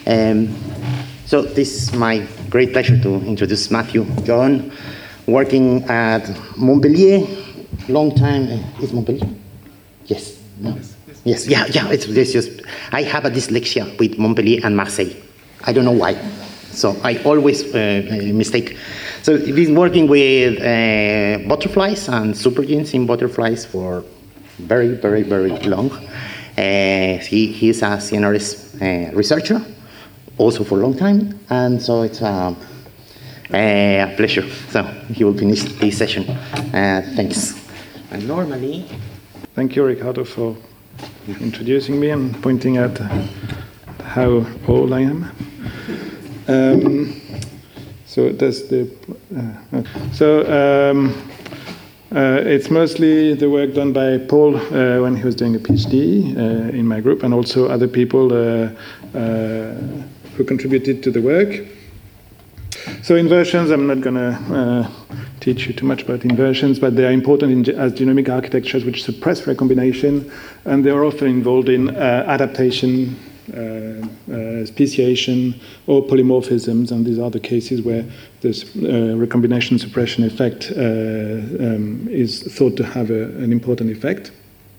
So this is my great pleasure to introduce Matthew John, working at Montpellier, long time. Is Montpellier? Yes. No. Yes. Yeah. It's just I have a dyslexia with Montpellier and Marseille. I don't know why. So I always mistake. So he's been working with butterflies and supergenes in butterflies for very, very, very long. He is a CNRS researcher, also for a long time, and so it's a pleasure. So he will finish this session. Thanks. And normally... Thank you, Ricardo, for introducing me and pointing out how old I am. It's mostly the work done by Paul when he was doing a PhD in my group, and also other people who contributed to the work. So inversions, I'm not going to teach you too much about inversions, but they are important as genomic architectures which suppress recombination, and they are often involved in adaptation, speciation, or polymorphisms, and these are the cases where this recombination suppression effect is thought to have an important effect.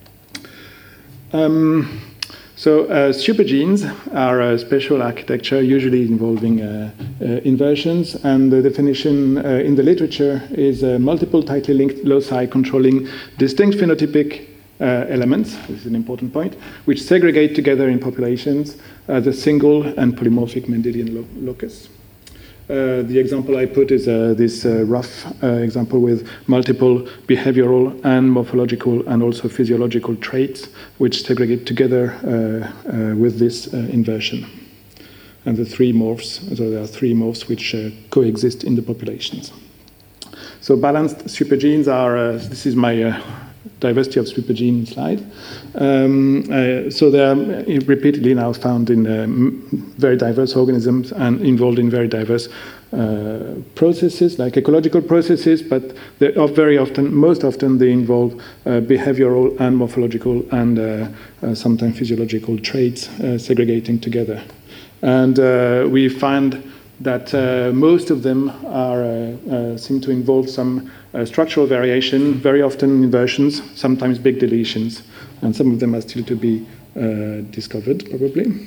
Supergenes are a special architecture, usually involving inversions, and the definition in the literature is multiple tightly linked loci controlling distinct phenotypic elements, this is an important point, which segregate together in populations as a single and polymorphic Mendelian locus. The example I put is this rough example with multiple behavioral and morphological and also physiological traits which segregate together with this inversion. And the three morphs, so there are three morphs which coexist in the populations. So balanced supergenes are, this is my diversity of supergene slide. So they are repeatedly now found in very diverse organisms and involved in very diverse processes, like ecological processes, but they are most often they involve behavioral and morphological and sometimes physiological traits segregating together. And we find that most of them seem to involve some structural variation, very often inversions, sometimes big deletions, and some of them are still to be discovered, probably.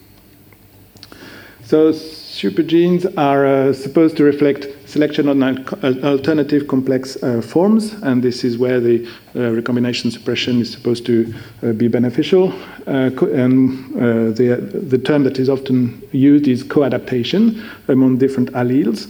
So supergenes are supposed to reflect selection on alternative complex forms, and this is where the recombination suppression is supposed to be beneficial. The term that is often used is co-adaptation among different alleles.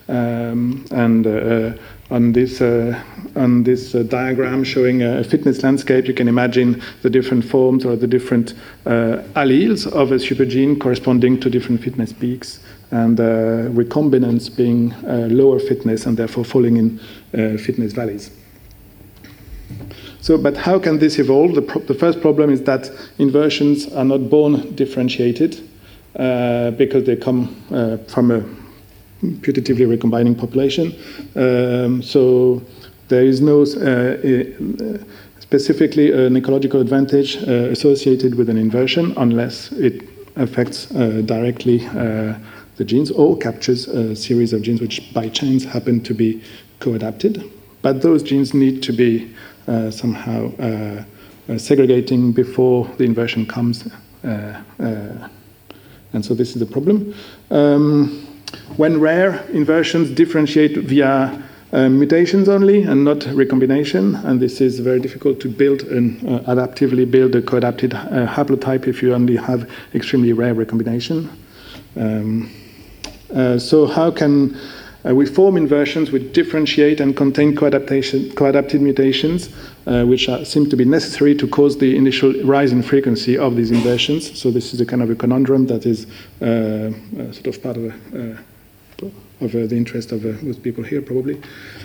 On this diagram showing a fitness landscape, you can imagine the different forms or the different alleles of a supergene corresponding to different fitness peaks, and recombinants being lower fitness and therefore falling in fitness valleys. So, but how can this evolve? The first problem is that inversions are not born differentiated because they come from a putatively recombining population. So there is no specifically an ecological advantage associated with an inversion unless it affects directly the genes or captures a series of genes which by chance happen to be co-adapted. But those genes need to be somehow segregating before the inversion comes. And so this is the problem. When rare, inversions differentiate via mutations only and not recombination, and this is very difficult to build and adaptively build a co-adapted haplotype if you only have extremely rare recombination. So how can we form inversions which differentiate and contain co-adapted mutations, which seem to be necessary to cause the initial rise in frequency of these inversions? So this is a kind of a conundrum that is sort of part of the interest of most people here, probably.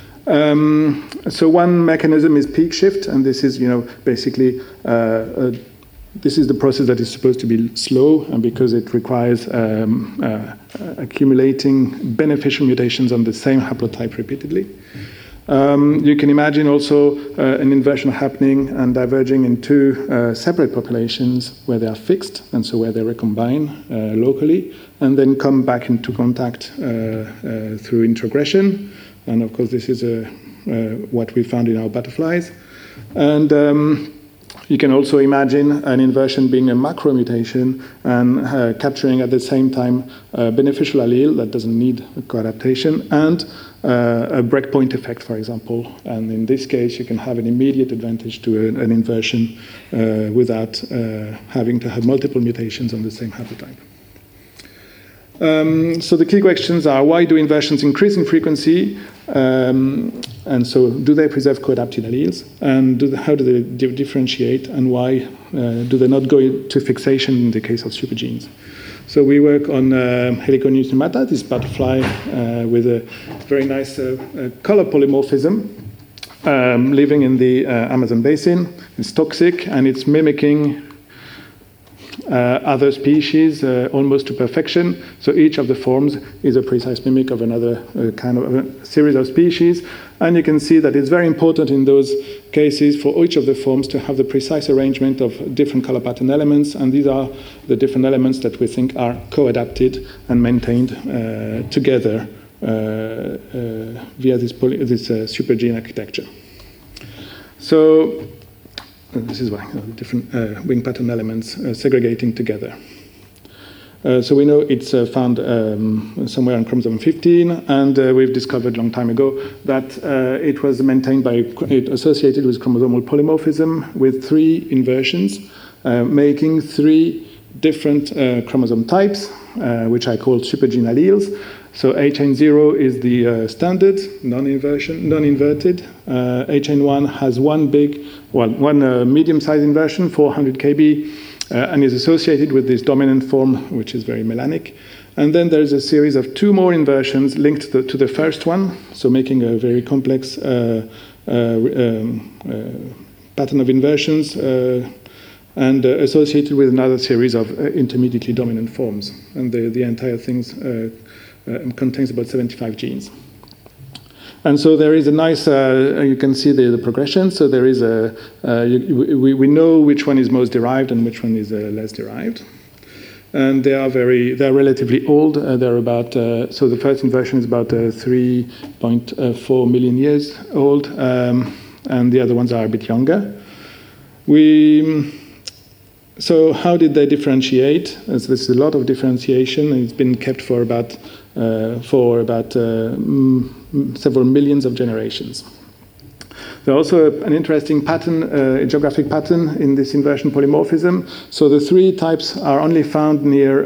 So one mechanism is peak shift, and this is, basically this is the process that is supposed to be slow, and because it requires accumulating beneficial mutations on the same haplotype repeatedly. You can imagine also an inversion happening and diverging in two separate populations where they are fixed, and so where they recombine locally, and then come back into contact through introgression. And of course, this is what we found in our butterflies. And you can also imagine an inversion being a macro mutation and capturing at the same time a beneficial allele that doesn't need coadaptation, and a breakpoint effect, for example. And in this case, you can have an immediate advantage to an inversion without having to have multiple mutations on the same haplotype. So the key questions are, why do inversions increase in frequency? And so do they preserve coadapted alleles? And how do they differentiate? And why do they not go to fixation in the case of supergenes? So we work on Heliconius numata, this butterfly with a very nice color polymorphism, living in the Amazon basin. It's toxic, and it's mimicking other species almost to perfection. So each of the forms is a precise mimic of another kind of a series of species. And you can see that it's very important in those cases for each of the forms to have the precise arrangement of different color pattern elements. And these are the different elements that we think are co-adapted and maintained together via this supergene architecture. So this is why different wing pattern elements segregating together. So we know it's found somewhere on chromosome 15, and we've discovered a long time ago that it was maintained associated with chromosomal polymorphism with 3 inversions, making 3 different chromosome types, which I call supergene alleles. So HN0 is the standard, non-inverted. HN1 has one medium-sized inversion, 400 kb, and is associated with this dominant form, which is very melanic. And then there's a series of 2 more inversions linked to the first one, so making a very complex pattern of inversions, and associated with another series of intermediately dominant forms. And the entire thing contains about 75 genes. And so there is a nice, you can see the progression. So there is we know which one is most derived and which one is less derived. And they're relatively old. They're about, so the first inversion is about 3.4 million years old, and the other ones are a bit younger. So how did they differentiate? So there's a lot of differentiation, and it's been kept for about several millions of generations. There's also an interesting pattern, a geographic pattern in this inversion polymorphism. So the 3 types are only found near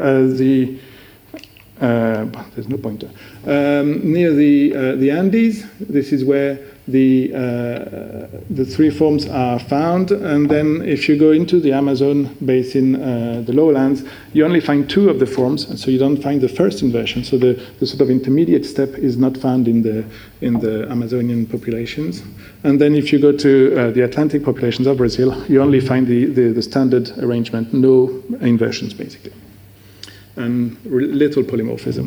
there's no pointer, near the Andes. This is where the 3 forms are found, and then if you go into the Amazon basin, the lowlands, you only find 2 of the forms, and so you don't find the first inversion. So the sort of intermediate step is not found in the Amazonian populations. And then if you go to the Atlantic populations of Brazil, you only find the standard arrangement, no inversions basically, and little polymorphism.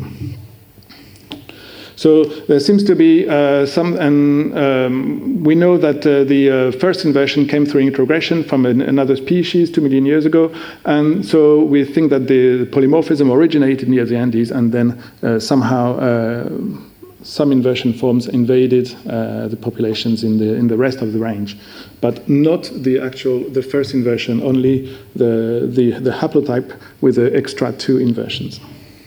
So there seems to be some, and we know that the first inversion came through introgression from another species 2 million years ago, and so we think that the polymorphism originated near the Andes, and then somehow some inversion forms invaded the populations in the rest of the range, but not the first inversion, only the haplotype with the extra 2 inversions.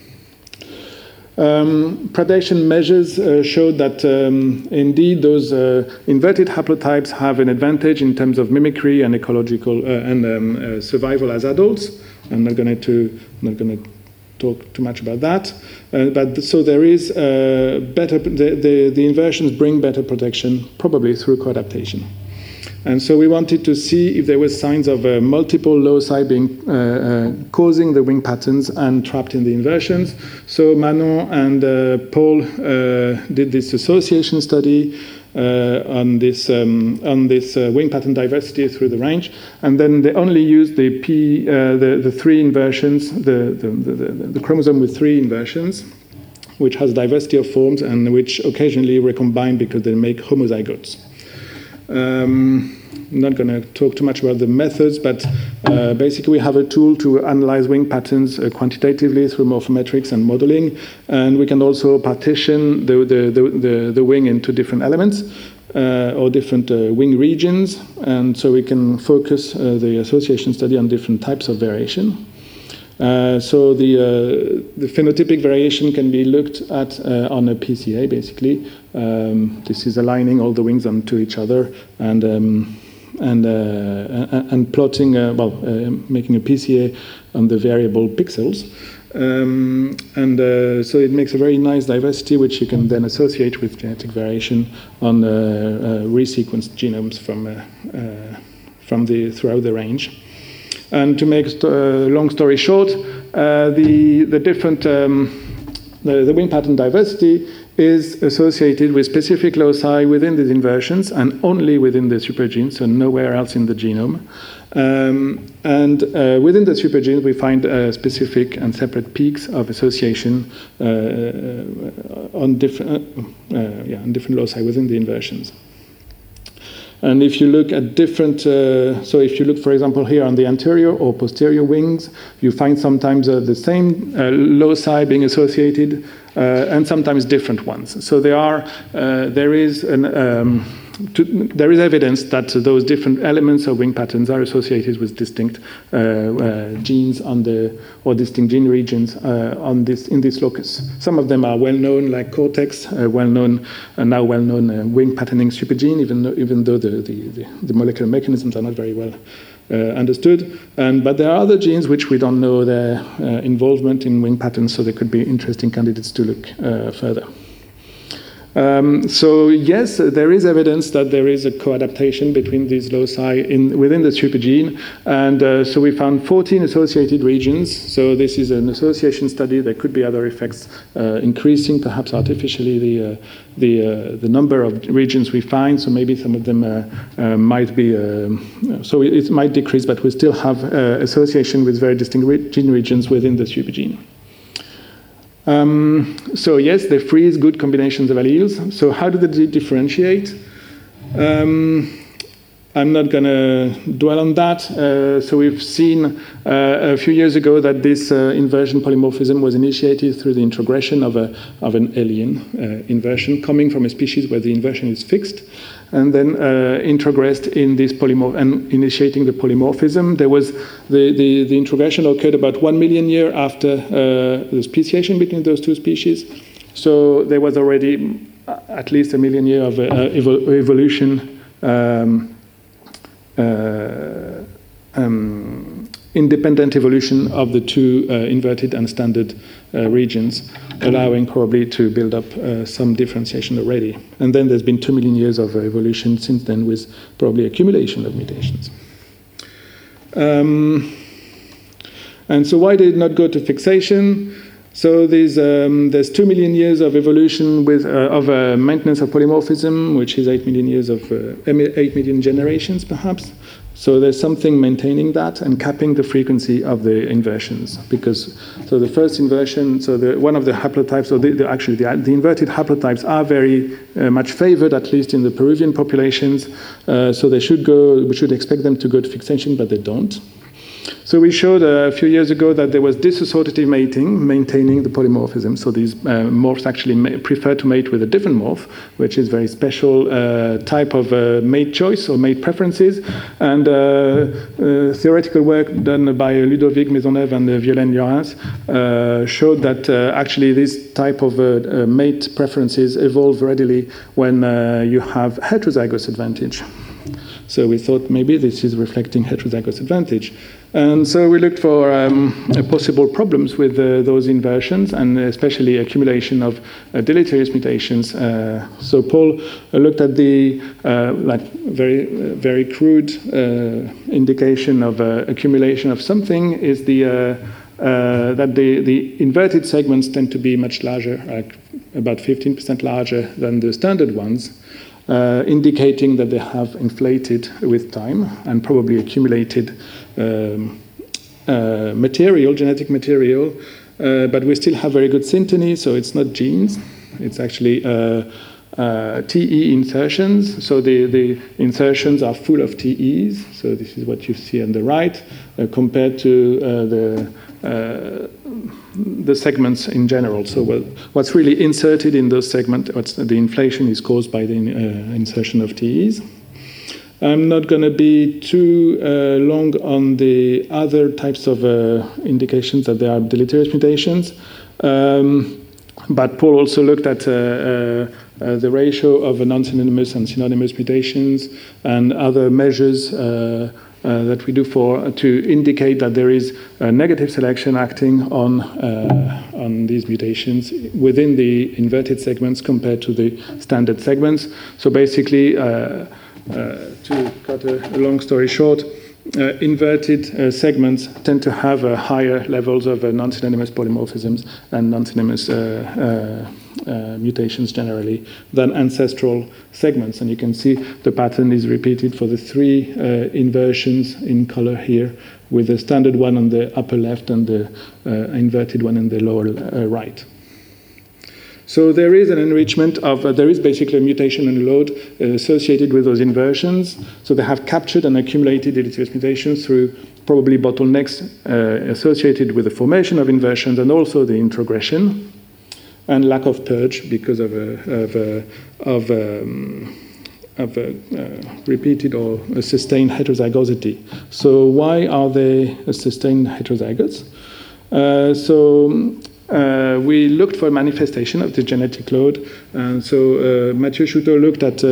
Predation measures showed that indeed those inverted haplotypes have an advantage in terms of mimicry and ecological and survival as adults. I'm not going to talk too much about that. But so there is better. The inversions bring better protection, probably through coadaptation. And so we wanted to see if there were signs of multiple loci being causing the wing patterns and trapped in the inversions. So Manon and Paul did this association study on this wing pattern diversity through the range, and then they only used the 3 inversions, the chromosome with 3 inversions. which has diversity of forms and which occasionally recombine because they make homozygotes. I'm not going to talk too much about the methods, but basically we have a tool to analyze wing patterns quantitatively through morphometrics and modeling, and we can also partition the wing into different elements or different wing regions, and so we can focus the association study on different types of variation. So the phenotypic variation can be looked at on a PCA, basically. This is aligning all the wings onto each other and plotting, making a PCA on the variable pixels. So it makes a very nice diversity, which you can then associate with genetic variation on resequenced genomes throughout the range. And to make a long story short, the different the wing pattern diversity is associated with specific loci within these inversions and only within the supergene, so nowhere else in the genome. Within the supergenes, we find specific and separate peaks of association on different loci within the inversions. And if you look at different, so if you look, for example, here on the anterior or posterior wings, you find sometimes the same loci being associated and sometimes different ones. So there is evidence that those different elements of wing patterns are associated with distinct genes or distinct gene regions in this locus. Some of them are well known, like cortex, now well-known wing patterning supergene, even though the molecular mechanisms are not very well understood. But there are other genes which we don't know their involvement in wing patterns, so they could be interesting candidates to look further. So yes, there is evidence that there is a co-adaptation between these loci within the supergene, and so we found 14 associated regions. So this is an association study. There could be other effects, increasing perhaps artificially the number of regions we find. So maybe some of them might be so it might decrease, but we still have association with very distinct gene regions within the supergene. So yes, they freeze good combinations of alleles. So how do they differentiate? I'm not going to dwell on that. So we've seen a few years ago that this inversion polymorphism was initiated through the introgression of an alien inversion coming from a species where the inversion is fixed, and then introgressed in this and initiating the polymorphism. There was the introgression occurred about 1 million years after the speciation between those two species. So there was already at least 1 million years of evolution, independent evolution of the two inverted and standard regions, allowing probably to build up some differentiation already. And then there's been 2 million years of evolution since then, with probably accumulation of mutations. And so why did it not go to fixation? So there's 2 million years of evolution of maintenance of polymorphism, which is 8 million years of 8 million generations, perhaps. So there's something maintaining that and capping the frequency of the inversions, because the first inversion, one of the haplotypes, or the inverted haplotypes are very much favored, at least in the Peruvian populations. So we should expect them to go to fixation, but they don't. So we showed a few years ago that there was dissociative mating, maintaining the polymorphism. So these morphs actually prefer to mate with a different morph, which is very special type of mate choice or mate preferences. And theoretical work done by Ludovic Maisonneuve and Violaine Llorens showed that actually this type of mate preferences evolve readily when you have heterozygous advantage. So we thought maybe this is reflecting heterozygous advantage. And so we looked for possible problems with those inversions, and especially accumulation of deleterious mutations. So Paul looked at the very crude indication of accumulation of something is that the inverted segments tend to be much larger, like about 15% larger than the standard ones. Indicating that they have inflated with time and probably accumulated genetic material but we still have very good synteny, so it's not genes. It's actually TE insertions. So the insertions are full of TEs. So this is what you see on the right, compared to the segments in general. So what's really inserted in those segments, the inflation is caused by the insertion of TEs. I'm not going to be too long on the other types of indications that there are deleterious mutations. But Paul also looked at the ratio of non-synonymous and synonymous mutations and other measures that we do to indicate that there is a negative selection acting on these mutations within the inverted segments compared to the standard segments. So basically, to cut a long story short, inverted segments tend to have higher levels of non-synonymous polymorphisms and non-synonymous mutations generally than ancestral segments. And you can see the pattern is repeated for the three inversions in color here, with the standard one on the upper left and the inverted one in the lower right. So there is an enrichment of, there is basically a mutation and load associated with those inversions. So they have captured and accumulated deleterious mutations through probably bottlenecks associated with the formation of inversions and also the introgression, and lack of purge because of repeated or a sustained heterozygosity. So why are they sustained heterozygotes? We looked for a manifestation of the genetic load. And so Mathieu Chouteau looked at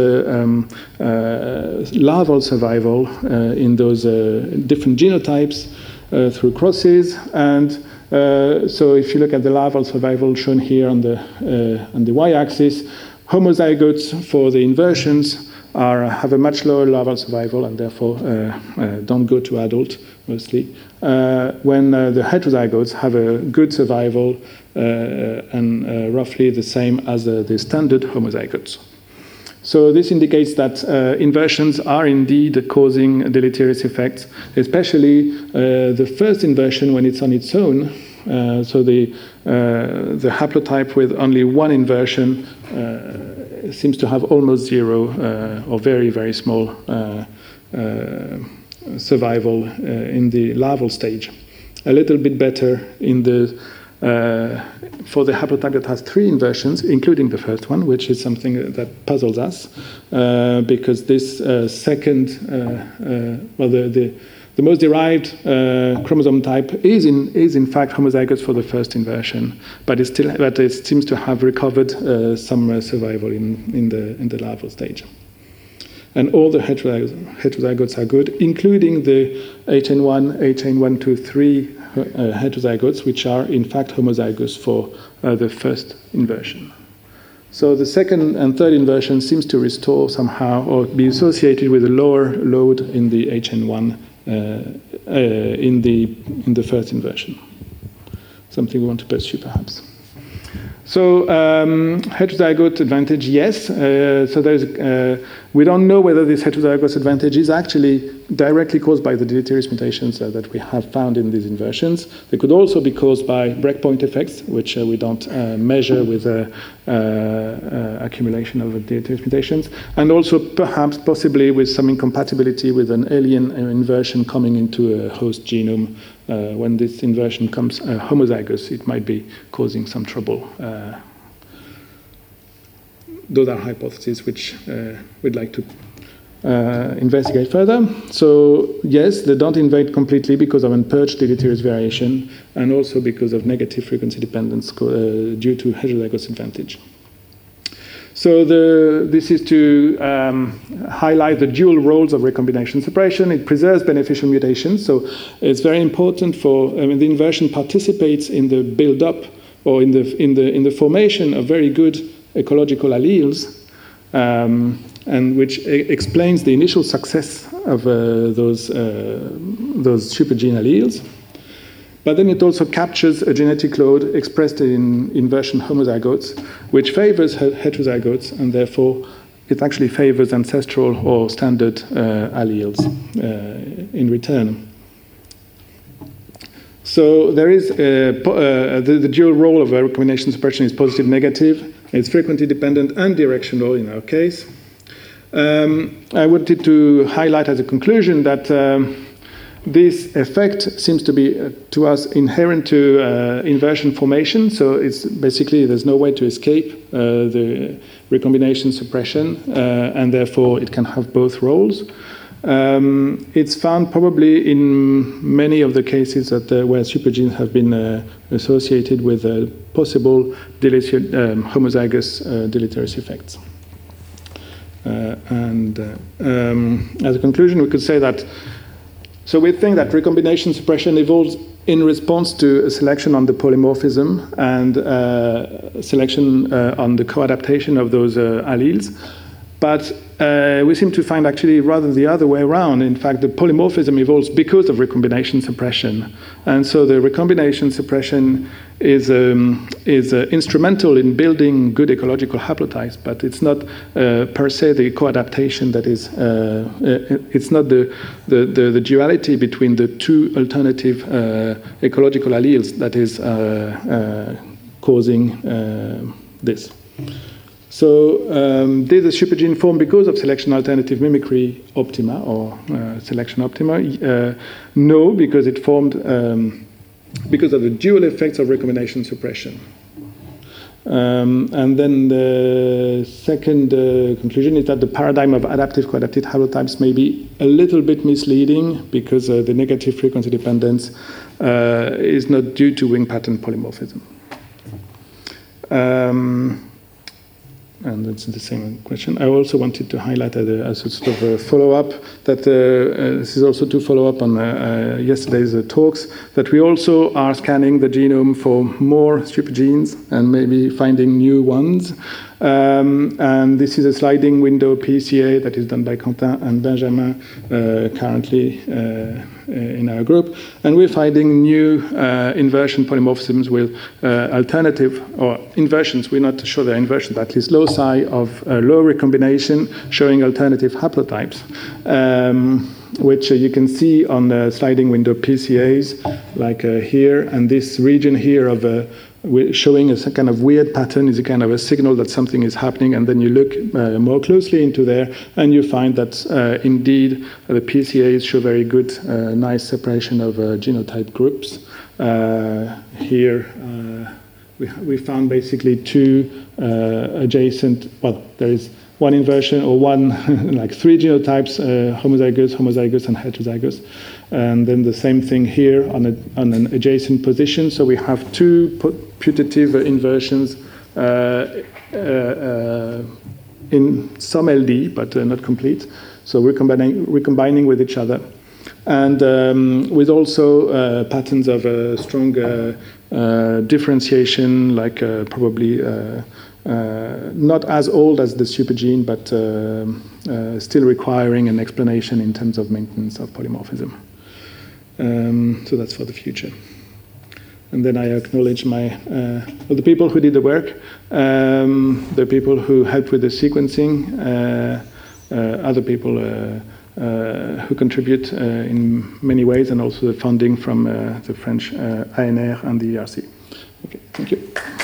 larval survival in those different genotypes through crosses. And so if you look at the larval survival shown here on the y-axis, homozygotes for the inversions have a much lower larval survival and therefore don't go to adult mostly, when the heterozygotes have a good survival and roughly the same as the standard homozygotes. So this indicates that inversions are indeed causing deleterious effects, especially the first inversion when it's on its own. So the haplotype with only one inversion seems to have almost zero or very, very small survival in the larval stage. A little bit better in for the haplotype that has three inversions, including the first one, which is something that puzzles us, because this second, the most derived chromosome type is in fact homozygous for the first inversion, but it seems to have recovered some survival in the larval stage. And all the heterozygotes are good, including the HN1, HN123 heterozygotes, which are in fact homozygous for the first inversion. So the second and third inversion seems to restore somehow or be associated with a lower load in the HN1 in the first inversion. Something we want to pursue perhaps. So heterozygote advantage, yes. So we don't know whether this heterozygous advantage is actually directly caused by the deleterious mutations that we have found in these inversions. They could also be caused by breakpoint effects, which we don't measure with accumulation of deleterious mutations, and also perhaps possibly with some incompatibility with an alien inversion coming into a host genome. When this inversion comes homozygous, it might be causing some trouble. Those are hypotheses which we'd like to investigate further. So yes, they don't invade completely because of unpurged deleterious variation and also because of negative frequency dependence due to heterozygous advantage. So this is to highlight the dual roles of recombination suppression. It preserves beneficial mutations, so it's very important for the inversion participates in the build-up or in the formation of very good ecological alleles, and which explains the initial success of those supergene alleles. But then it also captures a genetic load expressed in inversion homozygotes, which favors heterozygotes, and therefore it actually favors ancestral or standard alleles in return. So there is the dual role of recombination suppression is positive-negative. It's frequency dependent and directional in our case. I wanted to highlight as a conclusion that this effect seems to be, to us, inherent to inversion formation. So it's basically there's no way to escape the recombination suppression, and therefore it can have both roles. It's found probably in many of the cases that where supergenes have been associated with possible homozygous deleterious effects. As a conclusion, we could say that, so we think that recombination suppression evolves in response to a selection on the polymorphism and selection on the co-adaptation of those alleles. But we seem to find actually rather the other way around. In fact, the polymorphism evolves because of recombination suppression. And so the recombination suppression is instrumental in building good ecological haplotypes, but it's not per se the co-adaptation that is, it's not the duality between the two alternative ecological alleles that is causing this. So did the supergene form because of selection alternative mimicry optima or selection optima? No, because it formed because of the dual effects of recombination suppression. And then the second conclusion is that the paradigm of adaptive coadapted haplotypes may be a little bit misleading because the negative frequency dependence is not due to wing pattern polymorphism. And that's the same question. I also wanted to highlight as a sort of a follow-up that this is also to follow up on yesterday's talks, that we also are scanning the genome for more supergenes and maybe finding new ones. And this is a sliding window PCA that is done by Quentin and Benjamin currently in our group. And we're finding new inversion polymorphisms with alternative, or inversions, we're not sure they're inversions, but at least loci of low recombination showing alternative haplotypes, which you can see on the sliding window PCAs, like here, and this region here of showing a kind of weird pattern is a kind of a signal that something is happening, and then you look more closely into there, and you find that indeed the PCAs show very good, nice separation of genotype groups. Here we found basically two adjacent, well, there is one inversion or one, like three genotypes, homozygous, and heterozygous. And then the same thing here on an adjacent position. So we have two putative inversions in some LD, but not complete. So we're combining with each other. And with also patterns of strong differentiation, like probably not as old as the supergene, but still requiring an explanation in terms of maintenance of polymorphism. So that's for the future. And then I acknowledge the people who did the work, the people who helped with the sequencing, other people who contribute in many ways, and also the funding from the French ANR and the ERC. Okay, thank you.